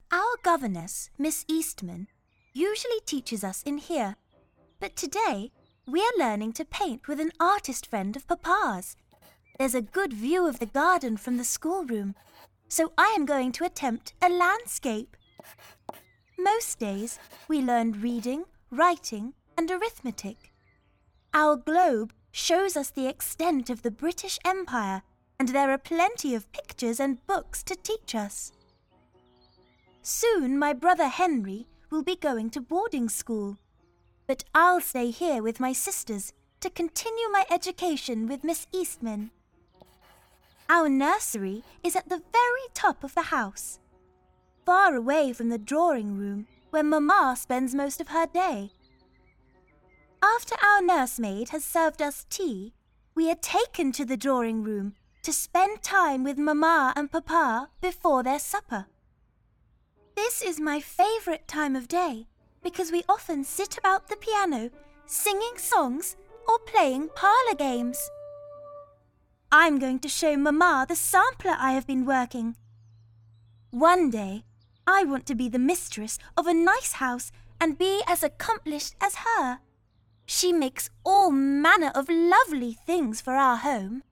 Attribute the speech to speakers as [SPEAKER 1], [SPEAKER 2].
[SPEAKER 1] Our governess, Miss Eastman, usually teaches us in here, but today we are learning to paint with an artist friend of Papa's. There's a good view of the garden from the schoolroom, so I am going to attempt a landscape. Most days we learn reading, writing, and arithmetic. Our globe shows us the extent of the British Empire, and there are plenty of pictures and books to teach us. Soon my brother Henry will be going to boarding school, but I'll stay here with my sisters to continue my education with Miss Eastman. Our nursery is at the very top of the house, far away from the drawing room where Mamma spends most of her day. After our nursemaid has served us tea, we are taken to the drawing room to spend time with Mamma and Papa before their supper. This is my favourite time of day because we often sit about the piano, singing songs or playing parlour games. I'm going to show Mamma the sampler I have been working. One day, I want to be the mistress of a nice house and be as accomplished as her. She makes all manner of lovely things for our home.